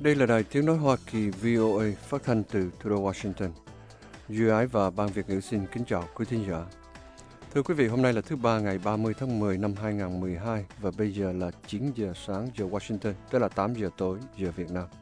Đây là đài tiếng nói Hoa Kỳ VOA phát thanh từ thủ đô Washington. Duy Ái và Ban Việt ngữ xin kính chào quý thính giả. Thưa quý vị, hôm nay là thứ Ba ngày 30 tháng 10 năm 2012 và bây giờ là 9 giờ sáng giờ Washington, tức là 8 giờ tối giờ Việt Nam.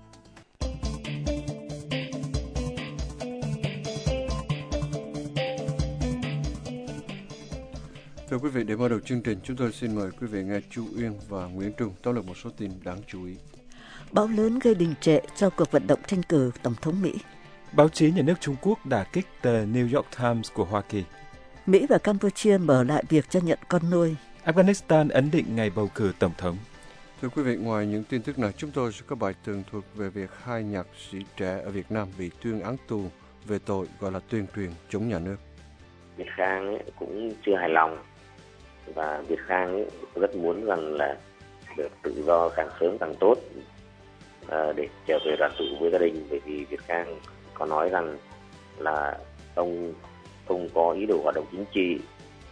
Thưa quý vị, để mở đầu chương trình, chúng tôi xin mời quý vị nghe Chu Uyên và Nguyễn Trung tóm lược một số tin đáng chú ý. Bão lớn gây đình trệ sau cuộc vận động tranh cử Tổng thống Mỹ. Báo chí nhà nước Trung Quốc đả kích tờ New York Times của Hoa Kỳ. Mỹ và Campuchia mở lại việc cho nhận con nuôi. Afghanistan ấn định ngày bầu cử Tổng thống. Thưa quý vị, ngoài những tin tức này, chúng tôi sẽ có bài tường thuật về việc hai nhạc sĩ trẻ ở Việt Nam bị tuyên án tù về tội gọi là tuyên truyền chống nhà nước. Việt Khang cũng chưa hài lòng và Việt Khang rất muốn rằng là được tự do càng sớm càng tốt để trở về đoàn tụ với gia đình, bởi vì Việt Khang có nói rằng là ông không có ý đồ hoạt động chính trị.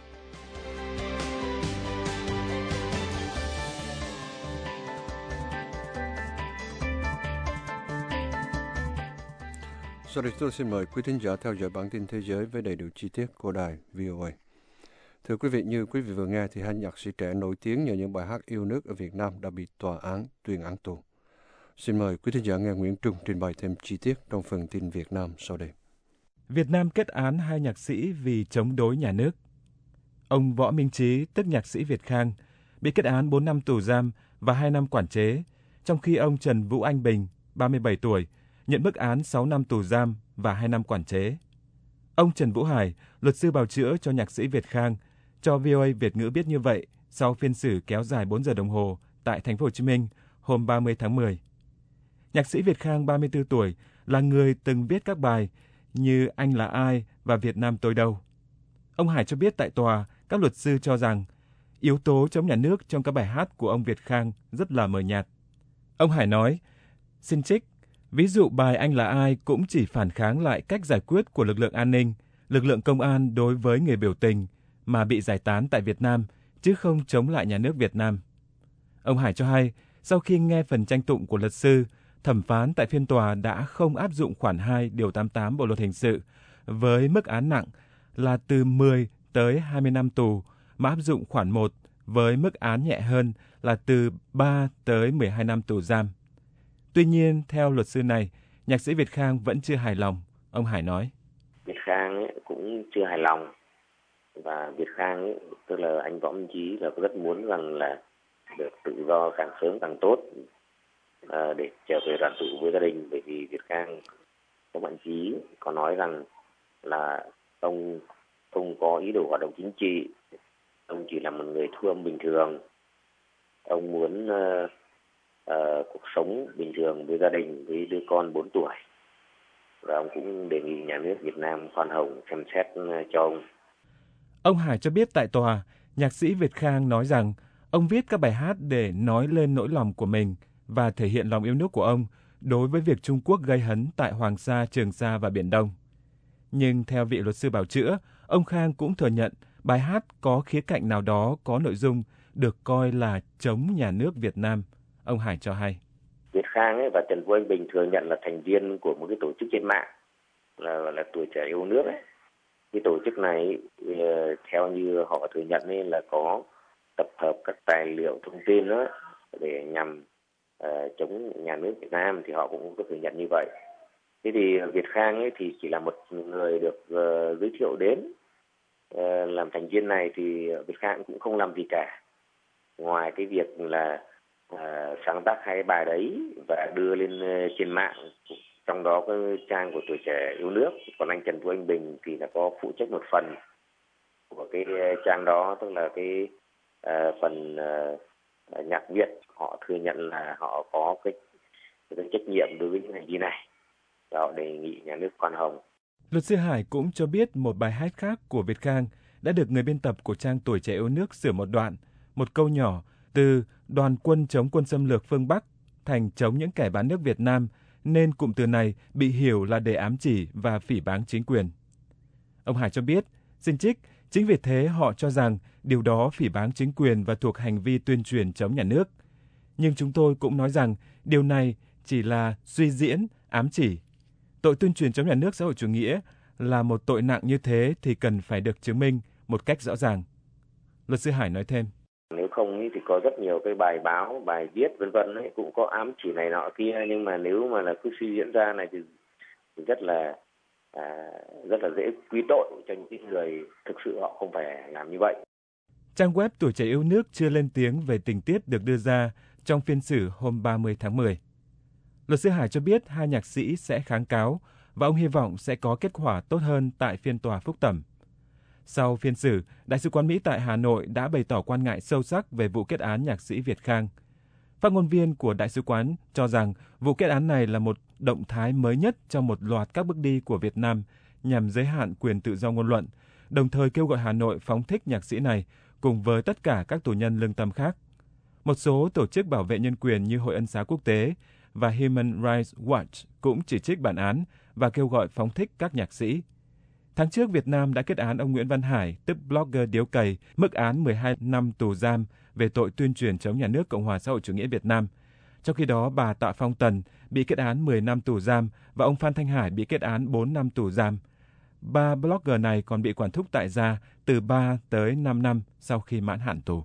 Sau đây tôi xin mời quý thính giả theo dõi bản tin thế giới với đầy đủ chi tiết của đài VOA. Thưa quý vị, như quý vị vừa nghe thì hai nhạc sĩ trẻ nổi tiếng nhờ những bài hát yêu nước ở Việt Nam đã bị tòa án tuyên án tù. Xin mời quý thính giả nghe Nguyễn Trung trình bày thêm chi tiết trong phần tin Việt Nam sau đây. Việt Nam kết án hai nhạc sĩ vì chống đối nhà nước. Ông Võ Minh Trí, tức nhạc sĩ Việt Khang, bị kết án 4 năm tù giam và 2 năm quản chế, trong khi ông Trần Vũ Anh Bình, 37 tuổi, nhận bức án 6 năm tù giam và 2 năm quản chế. Ông Trần Vũ Hải, luật sư bào chữa cho nhạc sĩ Việt Khang, cho VOA Việt ngữ biết như vậy sau phiên xử kéo dài 4 giờ đồng hồ tại thành phố Hồ Chí Minh hôm 30 tháng 10. Nhạc sĩ Việt Khang, 34 tuổi, là người từng viết các bài như Anh là ai và Việt Nam tôi đâu. Ông Hải cho biết tại tòa, các luật sư cho rằng yếu tố chống nhà nước trong các bài hát của ông Việt Khang rất là mờ nhạt. Ông Hải nói, xin trích, ví dụ bài Anh là ai cũng chỉ phản kháng lại cách giải quyết của lực lượng an ninh, lực lượng công an đối với người biểu tình mà bị giải tán tại Việt Nam, chứ không chống lại nhà nước Việt Nam. Ông Hải cho hay, sau khi nghe phần tranh tụng của luật sư, thẩm phán tại phiên tòa đã không áp dụng khoản 2 điều 88 Bộ luật hình sự với mức án nặng là từ 10 tới 20 năm tù, mà áp dụng khoản 1 với mức án nhẹ hơn là từ 3 tới 12 năm tù giam. Tuy nhiên, theo luật sư này, nhạc sĩ Việt Khang vẫn chưa hài lòng. Ông Hải nói, Việt Khang cũng chưa hài lòng và Việt Khang tức là anh Võ Minh Trí là rất muốn rằng là được tự do càng sớm càng tốt để trở về đoàn tụ với gia đình, bởi vì Việt Khang có bạn Trí có nói rằng là ông không có ý đồ hoạt động chính trị, ông chỉ là một người thu âm bình thường, ông muốn cuộc sống bình thường với gia đình, với đứa con 4 tuổi, và ông cũng đề nghị nhà nước Việt Nam khoan hồng xem xét cho ông. Ông Hải cho biết tại tòa, nhạc sĩ Việt Khang nói rằng ông viết các bài hát để nói lên nỗi lòng của mình và thể hiện lòng yêu nước của ông đối với việc Trung Quốc gây hấn tại Hoàng Sa, Trường Sa và Biển Đông. Nhưng theo vị luật sư bào chữa, ông Khang cũng thừa nhận bài hát có khía cạnh nào đó có nội dung được coi là chống nhà nước Việt Nam. Ông Hải cho hay, Việt Khang và Trần Vũ Anh Bình thừa nhận là thành viên của một cái tổ chức trên mạng là Tuổi Trẻ Yêu Nước ấy. Cái tổ chức này theo như họ thừa nhận là có tập hợp các tài liệu thông tin đó để nhằm chống nhà nước Việt Nam, thì họ cũng có thừa nhận như vậy. Thế thì Việt Khang thì chỉ là một người được giới thiệu đến làm thành viên này, thì Việt Khang cũng không làm gì cả, ngoài cái việc là sáng tác hai bài đấy và đưa lên trên mạng, trong đó có trang của Tuổi Trẻ Yêu Nước. Còn anh Trần Vũ Anh Bình thì là có phụ trách một phần của cái trang đó, tức là cái phần nhạc Việt. Họ thừa nhận là họ có cái trách nhiệm đối với những hành vi này, và họ đề nghị nhà nước khoan hồng. Luật sư Hải cũng cho biết một bài hát khác của Việt Khang đã được người biên tập của trang Tuổi Trẻ Yêu Nước sửa một đoạn, một câu nhỏ từ đoàn quân chống quân xâm lược phương Bắc thành chống những kẻ bán nước Việt Nam, nên cụm từ này bị hiểu là để ám chỉ và phỉ báng chính quyền. Ông Hải cho biết, xin trích, chính vì thế họ cho rằng điều đó phỉ báng chính quyền và thuộc hành vi tuyên truyền chống nhà nước. Nhưng chúng tôi cũng nói rằng điều này chỉ là suy diễn, ám chỉ. Tội tuyên truyền chống nhà nước xã hội chủ nghĩa là một tội nặng như thế thì cần phải được chứng minh một cách rõ ràng. Luật sư Hải nói thêm. Nếu không thì có rất nhiều cái bài báo, bài viết vân vân cũng có ám chỉ này nọ kia, nhưng mà nếu mà là cứ suy diễn ra này thì rất là dễ quy tội cho những người thực sự họ không phải làm như vậy. Trang web Tuổi Trẻ Yêu Nước chưa lên tiếng về tình tiết được đưa ra trong phiên xử hôm 30 tháng 10. Luật sư Hải cho biết hai nhạc sĩ sẽ kháng cáo và ông hy vọng sẽ có kết quả tốt hơn tại phiên tòa phúc thẩm. Sau phiên xử, Đại sứ quán Mỹ tại Hà Nội đã bày tỏ quan ngại sâu sắc về vụ kết án nhạc sĩ Việt Khang. Phát ngôn viên của Đại sứ quán cho rằng vụ kết án này là một động thái mới nhất trong một loạt các bước đi của Việt Nam nhằm giới hạn quyền tự do ngôn luận, đồng thời kêu gọi Hà Nội phóng thích nhạc sĩ này cùng với tất cả các tù nhân lương tâm khác. Một số tổ chức bảo vệ nhân quyền như Hội Ân xá Quốc tế và Human Rights Watch cũng chỉ trích bản án và kêu gọi phóng thích các nhạc sĩ. Tháng trước, Việt Nam đã kết án ông Nguyễn Văn Hải, tức blogger điếu cày, mức án 12 năm tù giam về tội tuyên truyền chống nhà nước Cộng hòa xã hội chủ nghĩa Việt Nam. Trong khi đó, bà Tạ Phong Tần bị kết án 10 năm tù giam và ông Phan Thanh Hải bị kết án 4 năm tù giam. Ba blogger này còn bị quản thúc tại gia từ 3 tới 5 năm sau khi mãn hạn tù.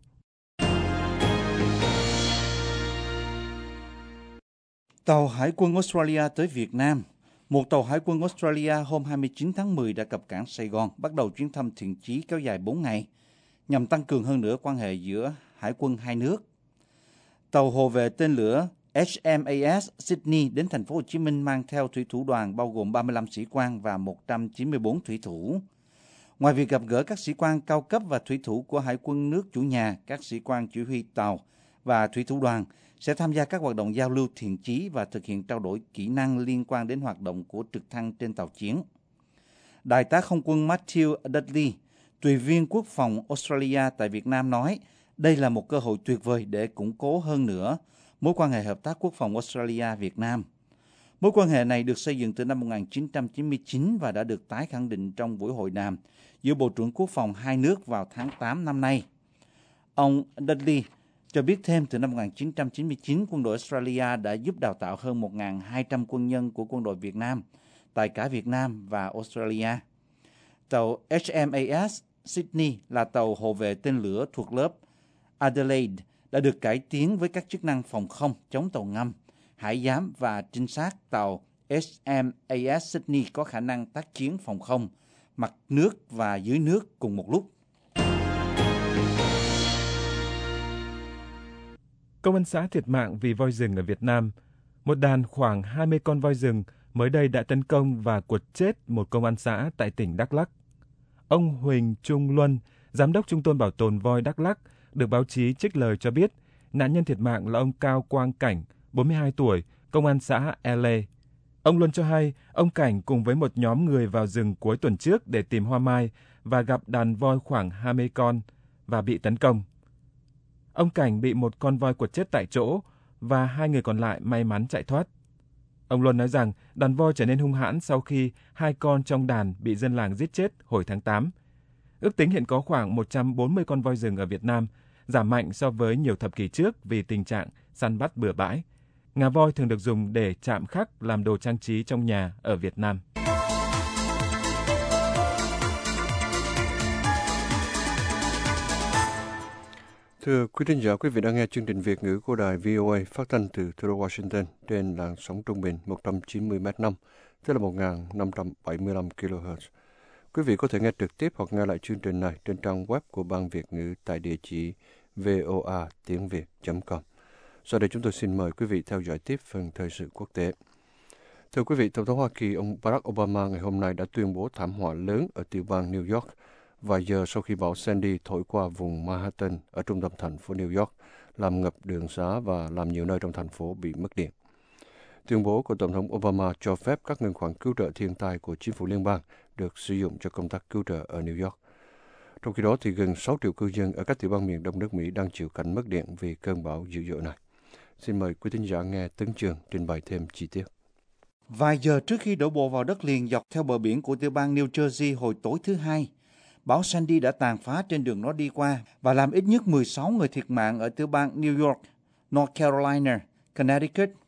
Tàu Hải quân Australia tới Việt Nam. Một tàu Hải quân Australia hôm 29 tháng 10 đã cập cảng Sài Gòn, bắt đầu chuyến thăm thiện chí kéo dài 4 ngày, nhằm tăng cường hơn nữa quan hệ giữa hải quân hai nước. Tàu hộ vệ tên lửa HMAS Sydney đến thành phố Hồ Chí Minh mang theo thủy thủ đoàn bao gồm 35 sĩ quan và 194 thủy thủ. Ngoài việc gặp gỡ các sĩ quan cao cấp và thủy thủ của Hải quân nước chủ nhà, các sĩ quan chỉ huy tàu và thủy thủ đoàn sẽ tham gia các hoạt động giao lưu thiện chí và thực hiện trao đổi kỹ năng liên quan đến hoạt động của trực thăng trên tàu chiến. Đại tá không quân Matthew Dudley, tùy viên quốc phòng Australia tại Việt Nam nói, đây là một cơ hội tuyệt vời để củng cố hơn nữa mối quan hệ hợp tác quốc phòng Australia-Việt Nam. Mối quan hệ này được xây dựng từ năm 1999 và đã được tái khẳng định trong buổi hội đàm giữa Bộ trưởng Quốc phòng hai nước vào tháng 8 năm nay. Ông Dudley cho biết thêm từ năm 1999, quân đội Australia đã giúp đào tạo hơn 1.200 quân nhân của quân đội Việt Nam tại cả Việt Nam và Australia. Tàu HMAS Sydney là tàu hộ vệ tên lửa thuộc lớp Adelaide đã được cải tiến với các chức năng phòng không, chống tàu ngầm, hải giám và trinh sát. Tàu HMAS Sydney có khả năng tác chiến phòng không, mặt nước và dưới nước cùng một lúc. Công an xã thiệt mạng vì voi rừng ở Việt Nam. Một đàn khoảng 20 con voi rừng mới đây đã tấn công và quật chết một công an xã tại tỉnh Đắk Lắk. Ông Huỳnh Trung Luân, Giám đốc Trung tâm Bảo tồn voi Đắk Lắk, được báo chí trích lời cho biết nạn nhân thiệt mạng là ông Cao Quang Cảnh, 42 tuổi, công an xã LA. Ông Luân cho hay ông Cảnh cùng với một nhóm người vào rừng cuối tuần trước để tìm hoa mai và gặp đàn voi khoảng 20 con và bị tấn công. Ông Cảnh bị một con voi quật chết tại chỗ và 2 người còn lại may mắn chạy thoát. Ông Luân nói rằng đàn voi trở nên hung hãn sau khi 2 con trong đàn bị dân làng giết chết hồi tháng 8. Ước tính hiện có khoảng 140 con voi rừng ở Việt Nam, giảm mạnh so với nhiều thập kỷ trước vì tình trạng săn bắt bừa bãi. Ngà voi thường được dùng để chạm khắc làm đồ trang trí trong nhà ở Việt Nam. Thưa quý thính giả, quý vị đang nghe chương trình Việt ngữ của đài VOA phát thanh từ thủ đô Washington trên làn sóng trung bình 190 m/năm, tức là 1.575 kHz. Quý vị có thể nghe trực tiếp hoặc nghe lại chương trình này trên trang web của Ban Việt ngữ tại địa chỉ voatiengviet.com. Sau đây chúng tôi xin mời quý vị theo dõi tiếp phần thời sự quốc tế. Thưa quý vị, Tổng thống Hoa Kỳ ông Barack Obama ngày hôm nay đã tuyên bố thảm họa lớn ở tiểu bang New York vài giờ sau khi bão Sandy thổi qua vùng Manhattan ở trung tâm thành phố New York, làm ngập đường xá và làm nhiều nơi trong thành phố bị mất điện. Tuyên bố của Tổng thống Obama cho phép các ngân khoản cứu trợ thiên tai của chính phủ liên bang được sử dụng cho công tác cứu trợ ở New York. Trong khi đó, thì gần 6 triệu cư dân ở các tiểu bang miền đông nước Mỹ đang chịu cảnh mất điện vì cơn bão dữ dội này. Xin mời quý thính giả nghe Tấn Trường trình bày thêm chi tiết. Vài giờ trước khi đổ bộ vào đất liền dọc theo bờ biển của tiểu bang New Jersey hồi tối thứ Hai, bão Sandy đã tàn phá trên đường nó đi qua và làm ít nhất 16 người thiệt mạng ở tiểu bang New York, North Carolina, Connecticut,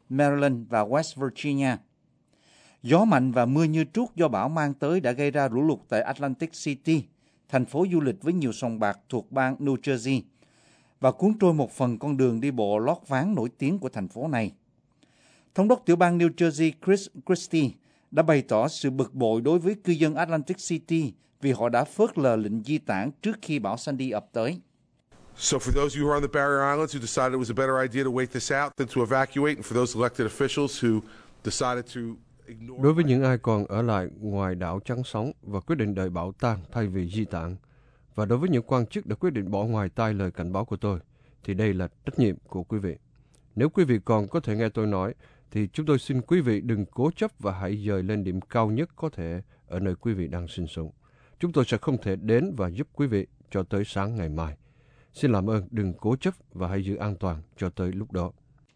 Maryland và West Virginia. Gió mạnh và mưa như trút do bão mang tới đã gây ra lũ lụt tại Atlantic City, thành phố du lịch với nhiều sòng bạc thuộc bang New Jersey, và cuốn trôi một phần con đường đi bộ lót ván nổi tiếng của thành phố này. Thống đốc tiểu bang New Jersey Chris Christie đã bày tỏ sự bực bội đối với cư dân Atlantic City vì họ đã phớt lờ lệnh di tản trước khi bão Sandy ập tới. So for those of you who are on the barrier islands who decided it was a better idea to wait this out than to evacuate, and for those elected officials who decided to ignore... Đối với những ai còn ở lại ngoài đảo Trắng Sóng và quyết định đợi bão tan thay vì di tản, và đối với những quan chức đã quyết định bỏ ngoài tai lời cảnh báo của tôi, thì đây là trách nhiệm của quý vị. Nếu quý vị còn có thể nghe tôi nói, thì chúng tôi xin quý vị đừng cố chấp và hãy dời lên điểm cao nhất có thể ở nơi quý vị đang sinh sống. Chúng tôi sẽ không thể đến và giúp quý vị cho tới sáng ngày mai. Xin làm ơn đừng cố chấp và hãy giữ an toàn cho tới lúc đó.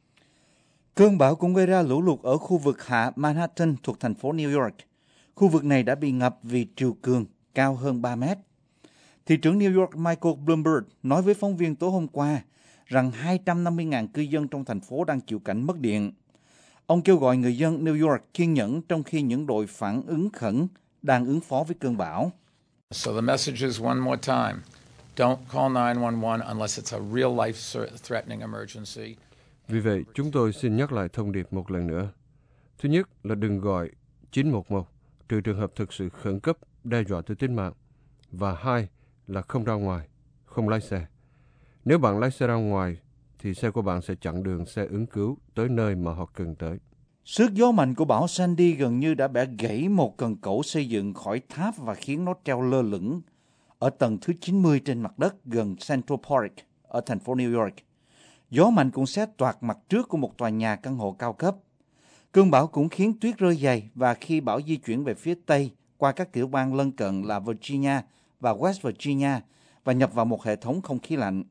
Cơn bão cũng gây ra lũ lụt ở khu vực hạ Manhattan thuộc thành phố New York. Khu vực này đã bị ngập vì triều cường cao hơn 3 mét. Thị trưởng New York Michael Bloomberg nói với phóng viên tối hôm qua rằng 250.000 cư dân trong thành phố đang chịu cảnh mất điện. Ông kêu gọi người dân New York kiên nhẫn trong khi những đội phản ứng khẩn đang ứng phó với cơn bão. So the message is one more time. Don't call 911 unless it's a real life-threatening emergency. Vì vậy, chúng tôi xin nhắc lại thông điệp một lần nữa. Thứ nhất là đừng gọi 911 trừ trường hợp thực sự khẩn cấp đe dọa tới tính mạng. Và hai là không ra ngoài, không lái xe. Nếu bạn lái xe ra ngoài, thì xe của bạn sẽ chặn đường xe ứng cứu tới nơi mà họ cần tới. Sức gió mạnh của bão Sandy gần như đã bẻ gãy một cần cẩu xây dựng khỏi tháp và khiến nó treo lơ lửng ở tầng thứ 90 trên mặt đất gần Central Park ở thành phố New York. Gió mạnh cũng xé toạc mặt trước của một tòa nhà căn hộ cao cấp. Cơn bão cũng khiến tuyết rơi dày và khi bão di chuyển về phía Tây qua các tiểu bang lân cận là Virginia và West Virginia và nhập vào một hệ thống không khí lạnh.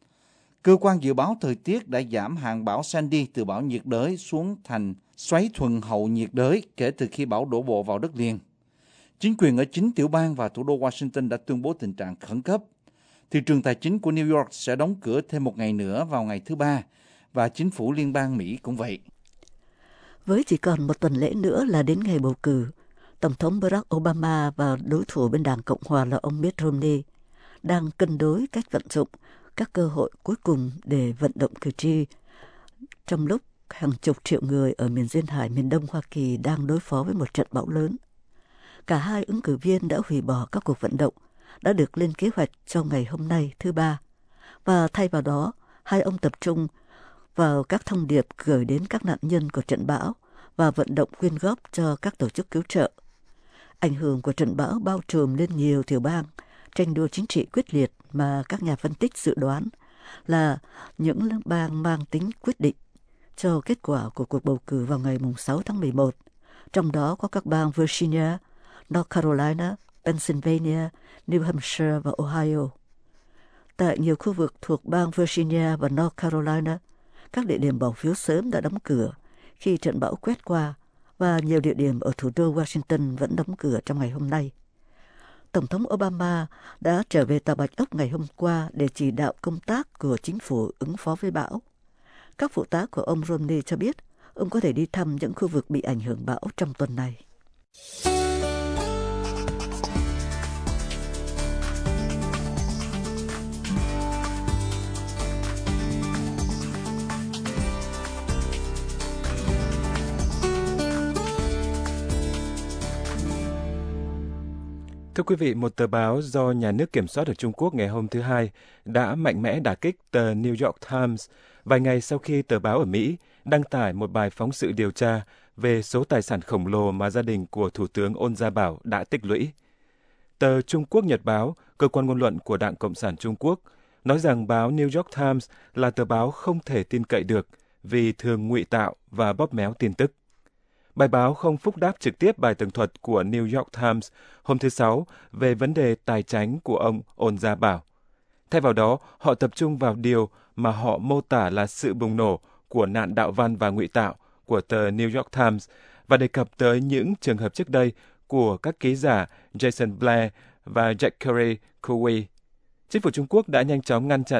Cơ quan dự báo thời tiết đã giảm hạng bão Sandy từ bão nhiệt đới xuống thành xoáy thuận hậu nhiệt đới kể từ khi bão đổ bộ vào đất liền. Chính quyền ở 9 tiểu bang và thủ đô Washington đã tuyên bố tình trạng khẩn cấp. Thị trường tài chính của New York sẽ đóng cửa thêm một ngày nữa vào ngày thứ Ba, và chính phủ liên bang Mỹ cũng vậy. Với chỉ còn một tuần lễ nữa là đến ngày bầu cử, Tổng thống Barack Obama và đối thủ bên Đảng Cộng hòa là ông Mitt Romney đang cân đối cách vận dụng các cơ hội cuối cùng để vận động cử tri, trong lúc hàng chục triệu người ở miền duyên hải miền Đông Hoa Kỳ đang đối phó với một trận bão lớn. Cả hai ứng cử viên đã hủy bỏ các cuộc vận động đã được lên kế hoạch cho ngày hôm nay thứ Ba, và thay vào đó, hai ông tập trung vào các thông điệp gửi đến các nạn nhân của trận bão và vận động quyên góp cho các tổ chức cứu trợ. Ảnh hưởng của trận bão bao trùm lên nhiều tiểu bang, tranh đua chính trị quyết liệt mà các nhà phân tích dự đoán là những bang mang tính quyết định cho kết quả của cuộc bầu cử vào ngày 6 tháng 11, trong đó có các bang Virginia, North Carolina, Pennsylvania, New Hampshire và Ohio. Tại nhiều khu vực thuộc bang Virginia và North Carolina, các địa điểm bỏ phiếu sớm đã đóng cửa khi trận bão quét qua, và nhiều địa điểm ở thủ đô Washington vẫn đóng cửa trong ngày hôm nay. Tổng thống Obama đã trở về Tòa Bạch Ốc ngày hôm qua để chỉ đạo công tác của chính phủ ứng phó với bão. Các phụ tá của ông Romney cho biết ông có thể đi thăm những khu vực bị ảnh hưởng bão trong tuần này. Thưa quý vị, một tờ báo do nhà nước kiểm soát ở Trung Quốc ngày hôm thứ Hai đã mạnh mẽ đả kích tờ New York Times vài ngày sau khi tờ báo ở Mỹ đăng tải một bài phóng sự điều tra về số tài sản khổng lồ mà gia đình của Thủ tướng Ôn Gia Bảo đã tích lũy. Tờ Trung Quốc Nhật Báo, cơ quan ngôn luận của Đảng Cộng sản Trung Quốc, nói rằng báo New York Times là tờ báo không thể tin cậy được vì thường ngụy tạo và bóp méo tin tức. Bài báo không phúc đáp trực tiếp bài tường thuật của New York Times hôm thứ Sáu về vấn đề tài chánh của ông Ôn Gia Bảo. Thay vào đó, họ tập trung vào điều mà họ mô tả là sự bùng nổ của nạn đạo văn và ngụy tạo của tờ New York Times và đề cập tới những trường hợp trước đây của các ký giả Jason Blair và Jack Curry Cowie. Chính phủ Trung Quốc đã nhanh chóng ngăn chặn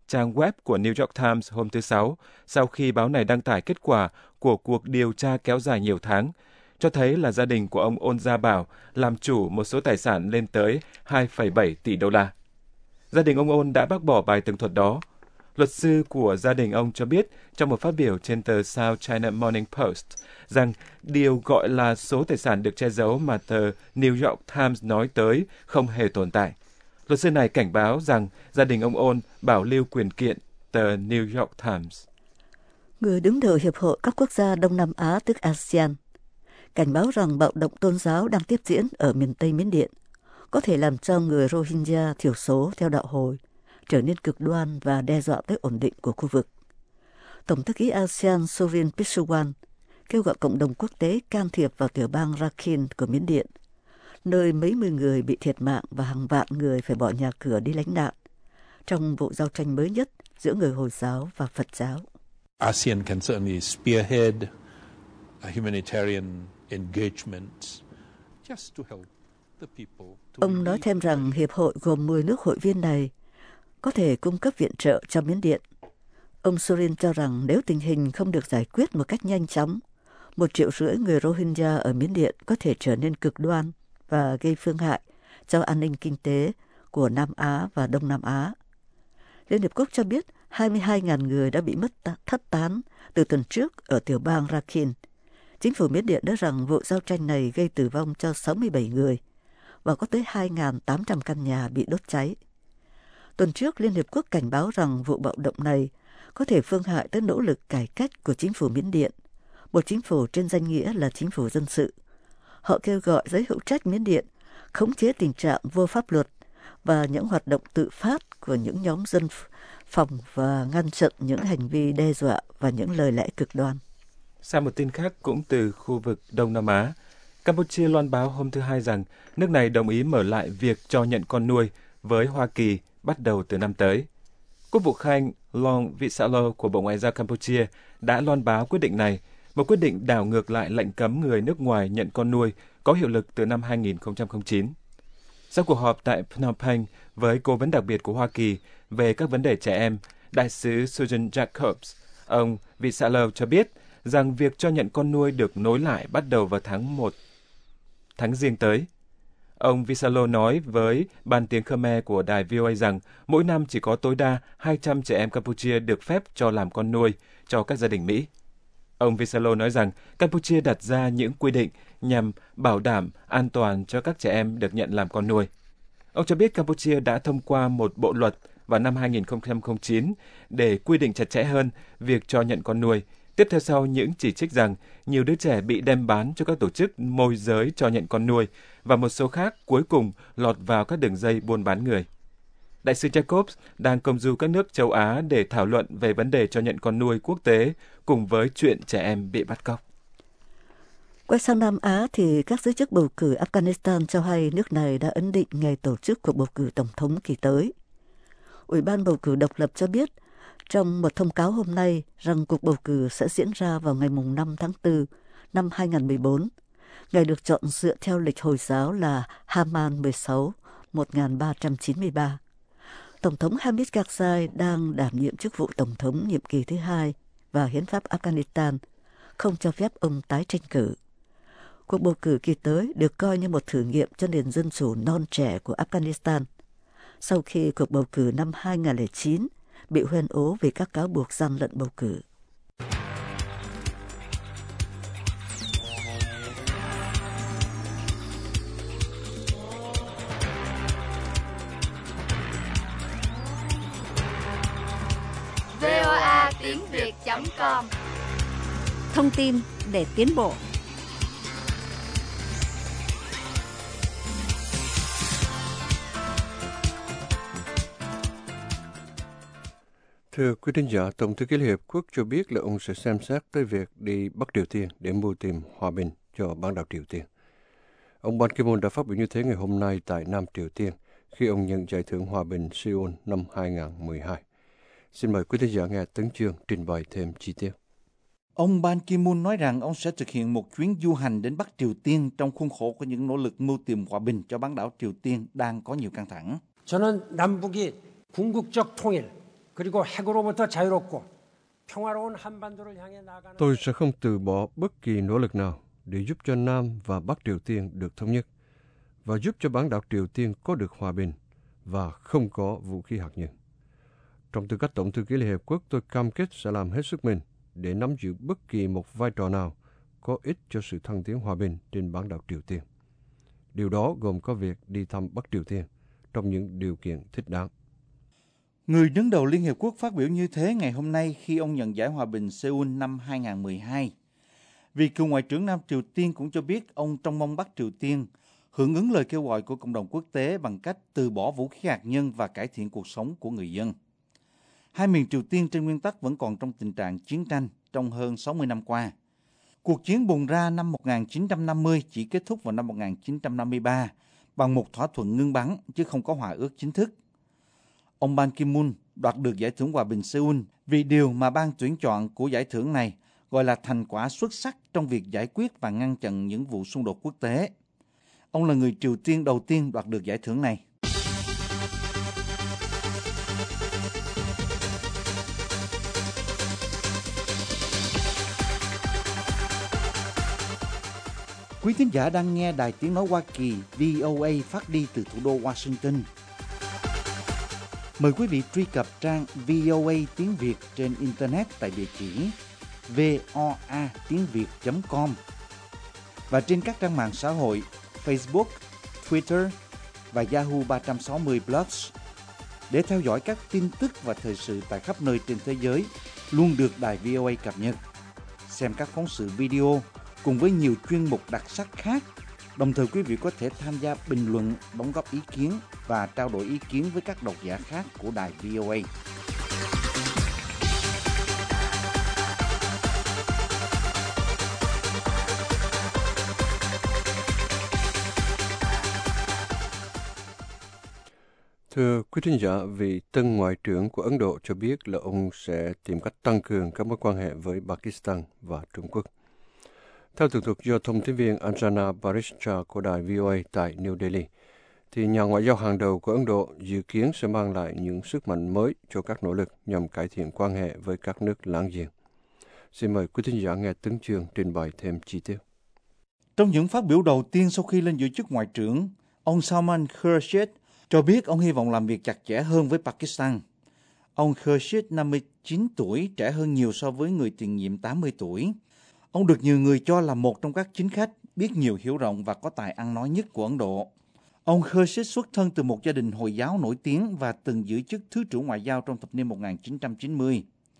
trang web của New York Times hôm thứ Sáu, sau khi báo này đăng tải kết quả của cuộc điều tra kéo dài nhiều tháng, cho thấy là gia đình của ông On Gia Bảo làm chủ một số tài sản lên tới 2,7 tỷ đô la. Gia đình ông On đã bác bỏ bài tường thuật đó. Luật sư của gia đình ông cho biết trong một phát biểu trên tờ South China Morning Post rằng điều gọi là số tài sản được che giấu mà tờ New York Times nói tới không hề tồn tại. Luật sư này cảnh báo rằng gia đình ông On bảo lưu quyền kiện tờ New York Times. Người đứng đầu Hiệp hội các quốc gia Đông Nam Á tức ASEAN cảnh báo rằng bạo động tôn giáo đang tiếp diễn ở miền Tây Miến Điện có thể làm cho người Rohingya thiểu số theo đạo Hồi trở nên cực đoan và đe dọa tới ổn định của khu vực. Tổng thư ký ASEAN Sorin Pisuwan kêu gọi cộng đồng quốc tế can thiệp vào tiểu bang Rakhine của Miến Điện, nơi mấy mươi người bị thiệt mạng và hàng vạn người phải bỏ nhà cửa đi lánh nạn trong vụ giao tranh mới nhất giữa người Hồi giáo và Phật giáo. ASEAN can certainly spearhead humanitarian engagements just to help the people. Ông nói thêm rằng Hiệp hội gồm 10 nước hội viên này có thể cung cấp viện trợ cho Miến Điện. Ông Sorin cho rằng nếu tình hình không được giải quyết một cách nhanh chóng, 1,5 triệu người Rohingya ở Miến Điện có thể trở nên cực đoan và gây phương hại cho an ninh kinh tế của Nam Á và Đông Nam Á. Liên Hiệp Quốc cho biết 22.000 người đã bị thất tán từ tuần trước ở tiểu bang Rakhine. Chính phủ Miến Điện nói rằng vụ giao tranh này gây tử vong cho 67 người và có tới 2.800 căn nhà bị đốt cháy. Tuần trước, Liên Hiệp Quốc cảnh báo rằng vụ bạo động này có thể phương hại tới nỗ lực cải cách của chính phủ Miến Điện, một chính phủ trên danh nghĩa là chính phủ dân sự. Họ kêu gọi giới hữu trách Miến Điện khống chế tình trạng vô pháp luật và những hoạt động tự phát của những nhóm dân phòng và ngăn chặn những hành vi đe dọa và những lời lẽ cực đoan. Sang một tin khác cũng từ khu vực Đông Nam Á, Campuchia loan báo hôm thứ Hai rằng nước này đồng ý mở lại việc cho nhận con nuôi với Hoa Kỳ bắt đầu từ năm tới. Quốc vụ Khanh Long Visalo của Bộ Ngoại giao Campuchia đã loan báo quyết định này, một quyết định đảo ngược lại lệnh cấm người nước ngoài nhận con nuôi có hiệu lực từ năm 2009. Sau cuộc họp tại Phnom Penh với cố vấn đặc biệt của Hoa Kỳ về các vấn đề trẻ em, đại sứ Susan Jacobs, ông Visalo cho biết rằng việc cho nhận con nuôi được nối lại bắt đầu vào tháng Giêng tới. Ông Visalo nói với Ban tiếng Khmer của đài VOA rằng mỗi năm chỉ có tối đa 200 trẻ em Campuchia được phép cho làm con nuôi cho các gia đình Mỹ. Ông Visalo nói rằng Campuchia đặt ra những quy định nhằm bảo đảm an toàn cho các trẻ em được nhận làm con nuôi. Ông cho biết Campuchia đã thông qua một bộ luật vào năm 2009 để quy định chặt chẽ hơn việc cho nhận con nuôi, tiếp theo sau những chỉ trích rằng nhiều đứa trẻ bị đem bán cho các tổ chức môi giới cho nhận con nuôi và một số khác cuối cùng lọt vào các đường dây buôn bán người. Đại sứ Jacobs đang công du các nước châu Á để thảo luận về vấn đề cho nhận con nuôi quốc tế cùng với chuyện trẻ em bị bắt cóc. Quay sang Nam Á thì các giới chức bầu cử Afghanistan cho hay nước này đã ấn định ngày tổ chức cuộc bầu cử tổng thống kỳ tới. Ủy ban bầu cử độc lập cho biết trong một thông cáo hôm nay rằng cuộc bầu cử sẽ diễn ra vào ngày 5 tháng 4 năm 2014, ngày được chọn dựa theo lịch Hồi giáo là Haman 16, 1393. Tổng thống Hamid Karzai đang đảm nhiệm chức vụ tổng thống nhiệm kỳ thứ 2 và hiến pháp Afghanistan không cho phép ông tái tranh cử. Cuộc bầu cử kỳ tới được coi như một thử nghiệm cho nền dân chủ non trẻ của Afghanistan, sau khi cuộc bầu cử năm 2009 bị hoen ố vì các cáo buộc gian lận bầu cử. VOA tiếng Việt.com Thông tin để tiến bộ. Thưa quý thính giả, Tổng thư ký Liên Hiệp Quốc cho biết là ông sẽ xem xét tới việc đi Bắc Triều Tiên để mưu tìm hòa bình cho bán đảo Triều Tiên. Ông Ban Ki-moon đã phát biểu như thế ngày hôm nay tại Nam Triều Tiên khi ông nhận giải thưởng hòa bình Seoul năm 2012. Xin mời quý thính giả nghe Tấn Chương trình bày thêm chi tiết. Ông Ban Ki-moon nói rằng ông sẽ thực hiện một chuyến du hành đến Bắc Triều Tiên trong khuôn khổ của những nỗ lực mưu tìm hòa bình cho bán đảo Triều Tiên đang có nhiều căng thẳng. 저는 남북이 궁극적 통일 Tôi sẽ không từ bỏ bất kỳ nỗ lực nào để giúp cho Nam và Bắc Triều Tiên được thống nhất và giúp cho bán đảo Triều Tiên có được hòa bình và không có vũ khí hạt nhân. Trong tư cách Tổng thư ký Liên Hiệp Quốc, tôi cam kết sẽ làm hết sức mình để nắm giữ bất kỳ một vai trò nào có ích cho sự thăng tiến hòa bình trên bán đảo Triều Tiên. Điều đó gồm có việc đi thăm Bắc Triều Tiên trong những điều kiện thích đáng. Người đứng đầu Liên Hiệp Quốc phát biểu như thế ngày hôm nay khi ông nhận giải hòa bình Seoul năm 2012. Vì cựu Ngoại trưởng Nam Triều Tiên cũng cho biết ông trông mong Bắc Triều Tiên hưởng ứng lời kêu gọi của cộng đồng quốc tế bằng cách từ bỏ vũ khí hạt nhân và cải thiện cuộc sống của người dân. Hai miền Triều Tiên trên nguyên tắc vẫn còn trong tình trạng chiến tranh trong hơn 60 năm qua. Cuộc chiến bùng ra năm 1950 chỉ kết thúc vào năm 1953 bằng một thỏa thuận ngưng bắn chứ không có hòa ước chính thức. Ông Ban Ki-moon đoạt được giải thưởng hòa bình Seoul vì điều mà ban tuyển chọn của giải thưởng này gọi là thành quả xuất sắc trong việc giải quyết và ngăn chặn những vụ xung đột quốc tế. Ông là người Triều Tiên đầu tiên đoạt được giải thưởng này. Quý thính giả đang nghe Đài Tiếng Nói Hoa Kỳ VOA phát đi từ thủ đô Washington. Mời quý vị truy cập trang VOA tiếng Việt trên Internet tại địa chỉ voatiếngviet.com và trên các trang mạng xã hội Facebook, Twitter và Yahoo 360 Blogs để theo dõi các tin tức và thời sự tại khắp nơi trên thế giới luôn được Đài VOA cập nhật. Xem các phóng sự video cùng với nhiều chuyên mục đặc sắc khác. Đồng thời quý vị có thể tham gia bình luận, đóng góp ý kiến và trao đổi ý kiến với các độc giả khác của Đài VOA. Thưa quý thính giả, vị tân Ngoại trưởng của Ấn Độ cho biết là ông sẽ tìm cách tăng cường các mối quan hệ với Pakistan và Trung Quốc. Theo tường thuật do thông tin viên Anjana Barishta của đài VOA tại New Delhi, thì nhà ngoại giao hàng đầu của Ấn Độ dự kiến sẽ mang lại những sức mạnh mới cho các nỗ lực nhằm cải thiện quan hệ với các nước láng giềng. Xin mời quý thính giả nghe Tấn Chương trình bày thêm chi tiết. Trong những phát biểu đầu tiên sau khi lên giữ chức ngoại trưởng, ông Salman Khurshid cho biết ông hy vọng làm việc chặt chẽ hơn với Pakistan. Ông Khurshid, 59 tuổi, trẻ hơn nhiều so với người tiền nhiệm 80 tuổi. Ông được nhiều người cho là một trong các chính khách biết nhiều hiểu rộng và có tài ăn nói nhất của Ấn Độ. Ông Khurshid xuất thân từ một gia đình Hồi giáo nổi tiếng và từng giữ chức Thứ trưởng Ngoại giao trong thập niên 1990.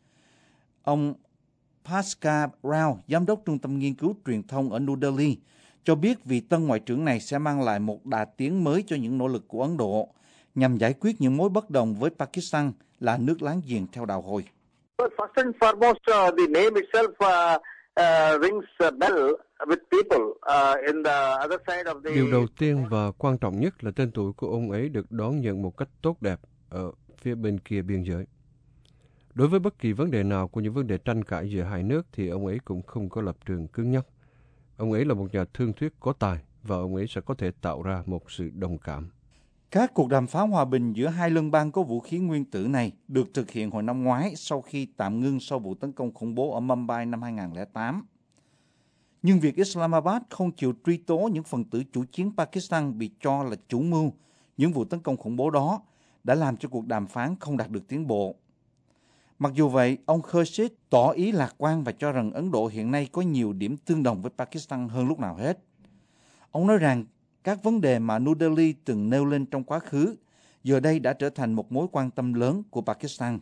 Ông Bhaskar Rao, giám đốc Trung tâm Nghiên cứu Truyền thông ở New Delhi, cho biết vị tân ngoại trưởng này sẽ mang lại một đà tiến mới cho những nỗ lực của Ấn Độ nhằm giải quyết những mối bất đồng với Pakistan là nước láng giềng theo đạo Hồi. First and foremost, the name itself rings a bell with people in the other side of the... Điều đầu tiên và quan trọng nhất là tên tuổi của ông ấy được đón nhận một cách tốt đẹp ở phía bên kia biên giới. Đối với bất kỳ vấn đề nào của những vấn đề tranh cãi giữa hai nước thì ông ấy cũng không có lập trường cứng nhắc. Ông ấy là một nhà thương thuyết có tài và ông ấy sẽ có thể tạo ra một sự đồng cảm. Các cuộc đàm phán hòa bình giữa hai liên bang có vũ khí nguyên tử này được thực hiện hồi năm ngoái sau khi tạm ngưng sau vụ tấn công khủng bố ở Mumbai năm 2008. Nhưng việc Islamabad không chịu truy tố những phần tử chủ chiến Pakistan bị cho là chủ mưu những vụ tấn công khủng bố đó đã làm cho cuộc đàm phán không đạt được tiến bộ. Mặc dù vậy, ông Khurshid tỏ ý lạc quan và cho rằng Ấn Độ hiện nay có nhiều điểm tương đồng với Pakistan hơn lúc nào hết. Ông nói rằng các vấn đề mà New Delhi từng nêu lên trong quá khứ giờ đây đã trở thành một mối quan tâm lớn của Pakistan.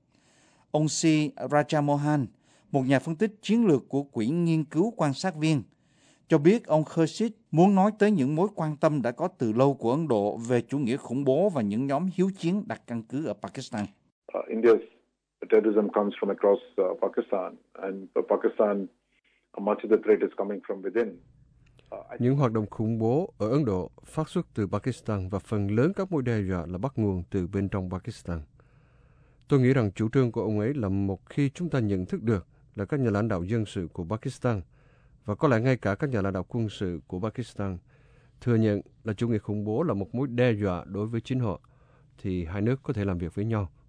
Ông C. Raja Mohan, một nhà phân tích chiến lược của Quỹ Nghiên cứu Quan sát viên, cho biết ông Khurshid muốn nói tới những mối quan tâm đã có từ lâu của Ấn Độ về chủ nghĩa khủng bố và những nhóm hiếu chiến đặt căn cứ ở Pakistan. India's terrorism comes from across Pakistan, and Pakistan, much of the threat is coming from within. Những hoạt động khủng bố ở Ấn Độ phát xuất từ Pakistan và phần lớn các mối đe dọa là bắt nguồn từ bên trong Pakistan. Tôi nghĩ rằng chủ trương của ông ấy là một khi chúng ta nhận thức được là các nhà lãnh đạo dân sự của Pakistan và có lẽ ngay cả các nhà lãnh đạo quân sự của Pakistan thừa nhận là chủ nghĩa khủng bố là một mối đe dọa đối với chính họ, thì hai nước có thể làm việc với nhau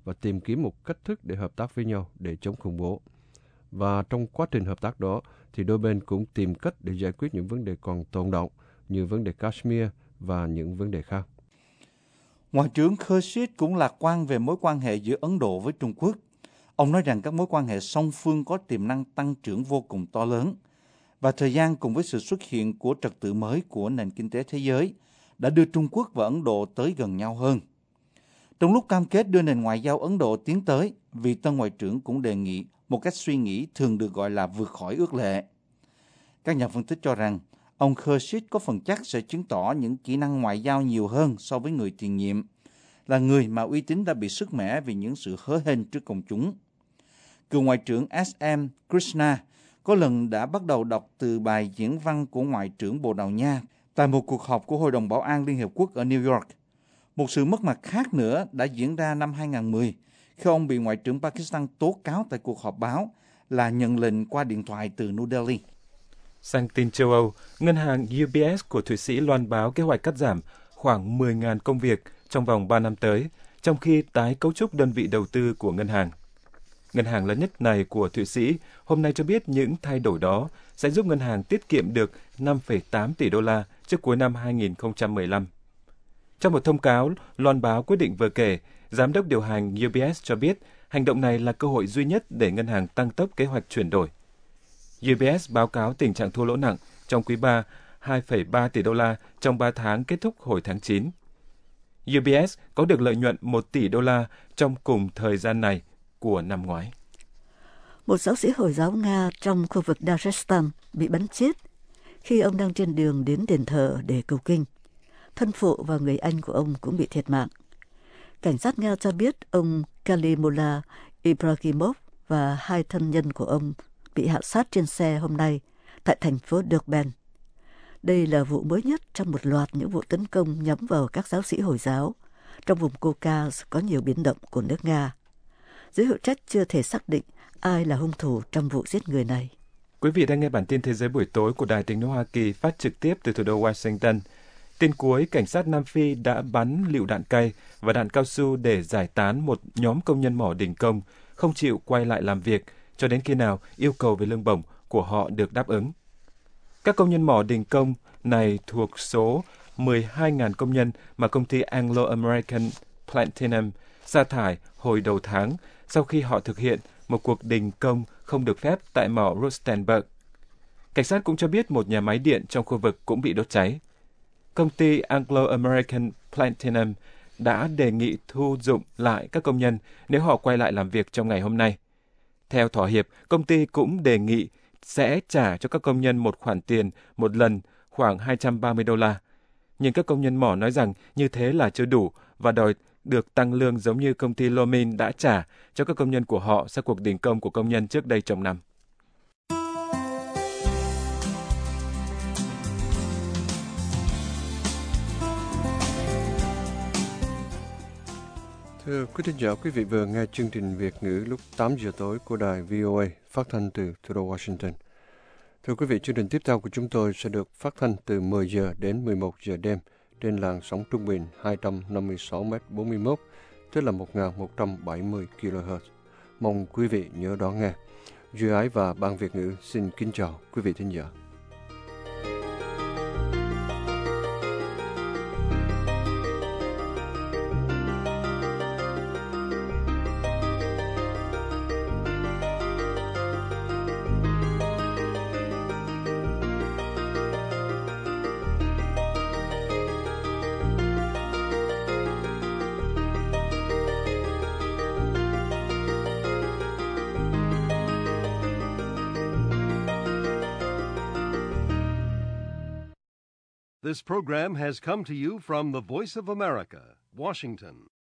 và tìm kiếm một cách thức để hợp tác với nhau để chống khủng bố. Và trong quá trình hợp tác đó thì đôi bên cũng tìm cách để giải quyết những vấn đề còn tồn đọng như vấn đề Kashmir và những vấn đề khác. Ngoại trưởng Khurshid cũng lạc quan về mối quan hệ giữa Ấn Độ với Trung Quốc. Ông nói rằng các mối quan hệ song phương có tiềm năng tăng trưởng vô cùng to lớn. Và thời gian cùng với sự xuất hiện của trật tự mới của nền kinh tế thế giới đã đưa Trung Quốc và Ấn Độ tới gần nhau hơn. Trong lúc cam kết đưa nền ngoại giao Ấn Độ tiến tới, vị tân ngoại trưởng cũng đề nghị một cách suy nghĩ thường được gọi là vượt khỏi ước lệ. Các nhà phân tích cho rằng ông Khurshid có phần chắc sẽ chứng tỏ những kỹ năng ngoại giao nhiều hơn so với người tiền nhiệm, là người mà uy tín đã bị sứt mẻ vì những sự hớ hênh trước công chúng. Cựu Ngoại trưởng S.M. Krishna có lần đã bắt đầu đọc từ bài diễn văn của Ngoại trưởng Bồ Đào Nha tại một cuộc họp của Hội đồng Bảo an Liên Hiệp Quốc ở New York. Một sự mất mặt khác nữa đã diễn ra năm 2010 khi ông bị Ngoại trưởng Pakistan tố cáo tại cuộc họp báo là nhận lệnh qua điện thoại từ New Delhi. Sang tin châu Âu, ngân hàng UBS của Thụy Sĩ loan báo kế hoạch cắt giảm khoảng 10.000 công việc trong vòng 3 năm tới, trong khi tái cấu trúc đơn vị đầu tư của ngân hàng. Ngân hàng lớn nhất này của Thụy Sĩ hôm nay cho biết những thay đổi đó sẽ giúp ngân hàng tiết kiệm được 5,8 tỷ đô la trước cuối năm 2015. Trong một thông cáo, loan báo quyết định vừa kể, Giám đốc điều hành UBS cho biết hành động này là cơ hội duy nhất để ngân hàng tăng tốc kế hoạch chuyển đổi. UBS báo cáo tình trạng thua lỗ nặng trong quý 3, 2,3 tỷ đô la trong 3 tháng kết thúc hồi tháng 9. UBS có được lợi nhuận 1 tỷ đô la trong cùng thời gian này của năm ngoái. Một giáo sĩ Hồi giáo Nga trong khu vực Dagestan bị bắn chết khi ông đang trên đường đến đền thờ để cầu kinh. Thân phụ và người anh của ông cũng bị thiệt mạng. Cảnh sát Nga cho biết ông Kalimullah Ibrahimov và 2 thân nhân của ông bị hạ sát trên xe hôm nay tại thành phố Durban. Đây là vụ mới nhất trong một loạt những vụ tấn công nhắm vào các giáo sĩ Hồi giáo trong vùng Caucasus có nhiều biến động của nước Nga. Giới hữu trách chưa thể xác định ai là hung thủ trong vụ giết người này. Quý vị đang nghe bản tin Thế giới buổi tối của Đài Tiếng nói Hoa Kỳ phát trực tiếp từ thủ đô Washington. Tin cuối, cảnh sát Nam Phi đã bắn lựu đạn cay và đạn cao su để giải tán một nhóm công nhân mỏ đình công không chịu quay lại làm việc cho đến khi nào yêu cầu về lương bổng của họ được đáp ứng. Các công nhân mỏ đình công này thuộc số 12.000 công nhân mà công ty Anglo-American Platinum sa thải hồi đầu tháng sau khi họ thực hiện một cuộc đình công không được phép tại mỏ Rustenburg. Cảnh sát cũng cho biết một nhà máy điện trong khu vực cũng bị đốt cháy. Công ty Anglo-American Platinum đã đề nghị thu dụng lại các công nhân nếu họ quay lại làm việc trong ngày hôm nay. Theo thỏa hiệp, công ty cũng đề nghị sẽ trả cho các công nhân một khoản tiền một lần khoảng 230 đô la. Nhưng các công nhân mỏ nói rằng như thế là chưa đủ và đòi được tăng lương giống như công ty Lomin đã trả cho các công nhân của họ sau cuộc đình công của công nhân trước đây trong năm. Thưa quý thính giả, quý vị vừa nghe chương trình Việt ngữ lúc 8 giờ tối của đài VOA phát thanh từ thủ đô Washington. Thưa quý vị, chương trình tiếp theo của chúng tôi sẽ được phát thanh từ 10 giờ đến 11 giờ đêm trên làn sóng trung bình 256m41, tức là 1170 kHz. Mong quý vị nhớ đón nghe. Duy Ái và Ban Việt ngữ xin kính chào quý vị thính giả. This program has come to you from the Voice of America, Washington.